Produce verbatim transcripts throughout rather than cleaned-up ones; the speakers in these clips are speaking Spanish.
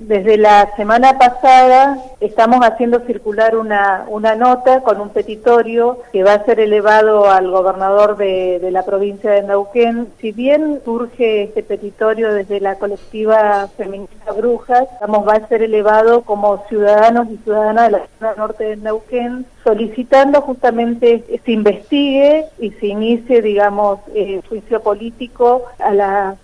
desde la semana pasada estamos haciendo circular una, una nota con un petitorio que va a ser elevado al gobernador de, de la provincia de Neuquén. Si bien surge este petitorio desde la colectiva feminista Brujas, vamos, va a ser elevado como ciudadanos y ciudadanas de la zona norte de Neuquén, solicitando justamente se investigue y se inicie, digamos, eh, juicio político a la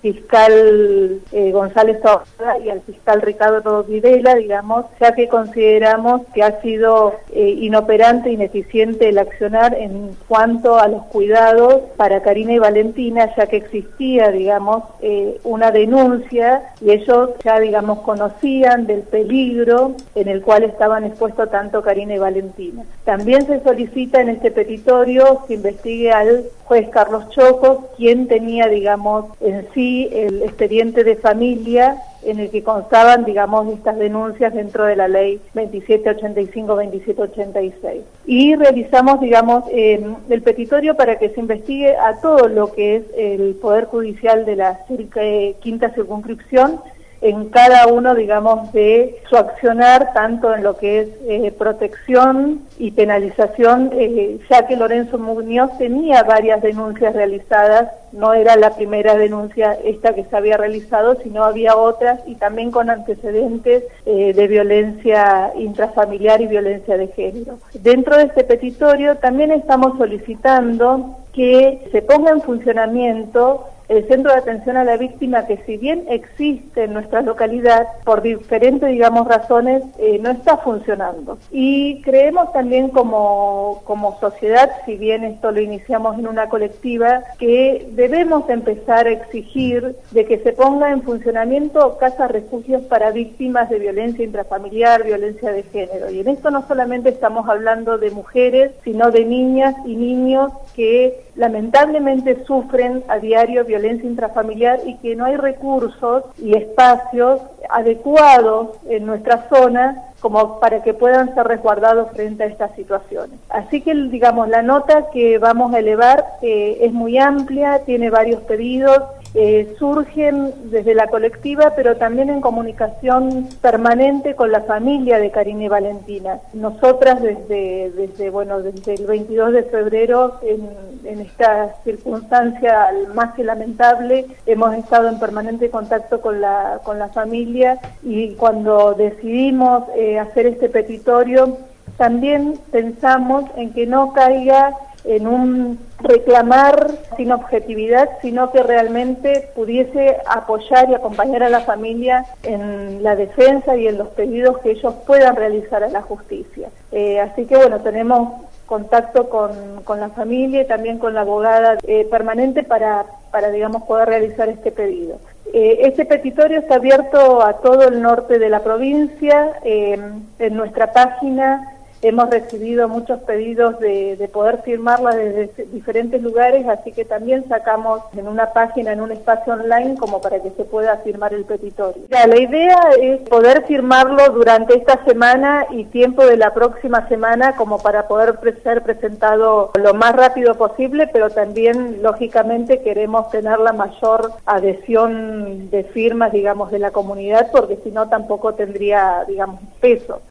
fiscal eh, González Taboada y al fiscal Ricardo Videla, digamos, ya que consideramos que ha sido eh, inoperante, ineficiente el accionar en cuanto a los cuidados para Karina y Valentina, ya que existía, digamos, eh, una denuncia y ellos ya, digamos, conocían del peligro en el cual estaban expuestos tanto Karina y Valentina. También se solicita en este petitorio que investigue al juez Carlos Chocos, quien tenía, digamos, en sí el expediente de familia en el que constaban, digamos, estas denuncias dentro de la ley veintisiete ochenta y cinco, veintisiete ochenta y seis. Y realizamos, digamos, eh, el petitorio para que se investigue a todo lo que es el Poder Judicial de la eh, quinta circunscripción, en cada uno, digamos, de su accionar, tanto en lo que es eh, protección y penalización, eh, ya que Lorenzo Muñoz tenía varias denuncias realizadas, no era la primera denuncia esta que se había realizado, sino había otras, y también con antecedentes eh, de violencia intrafamiliar y violencia de género. Dentro de este petitorio también estamos solicitando que se ponga en funcionamiento el Centro de Atención a la Víctima, que si bien existe en nuestra localidad, por diferentes, digamos, razones, eh, no está funcionando. Y creemos también como, como sociedad, si bien esto lo iniciamos en una colectiva, que debemos empezar a exigir de que se ponga en funcionamiento casas refugios para víctimas de violencia intrafamiliar, violencia de género. Y en esto no solamente estamos hablando de mujeres, sino de niñas y niños que lamentablemente sufren a diario violencia intrafamiliar y que no hay recursos y espacios adecuados en nuestra zona como para que puedan ser resguardados frente a estas situaciones. Así que, digamos, la nota que vamos a elevar eh, es muy amplia, tiene varios pedidos, eh, surgen desde la colectiva, pero también en comunicación permanente con la familia de Karina y Valentina. Nosotras desde, desde, bueno, desde el veintidós de febrero, en, en esta circunstancia más que lamentable, hemos estado en permanente contacto con la, con la familia, y cuando decidimos eh, hacer este petitorio, también pensamos en que no caiga en un reclamar sin objetividad, sino que realmente pudiese apoyar y acompañar a la familia en la defensa y en los pedidos que ellos puedan realizar a la justicia. Eh, así que bueno, tenemos contacto con, con la familia y también con la abogada eh, permanente para, para, digamos, poder realizar este pedido. Eh, este petitorio está abierto a todo el norte de la provincia. Eh, en nuestra página hemos recibido muchos pedidos de, de poder firmarla desde diferentes lugares, así que también sacamos en una página, en un espacio online, como para que se pueda firmar el petitorio. Ya, la idea es poder firmarlo durante esta semana y tiempo de la próxima semana, como para poder ser presentado lo más rápido posible, pero también, lógicamente, queremos tener la mayor adhesión de firmas, digamos, de la comunidad, porque si no tampoco tendría, digamos, peso.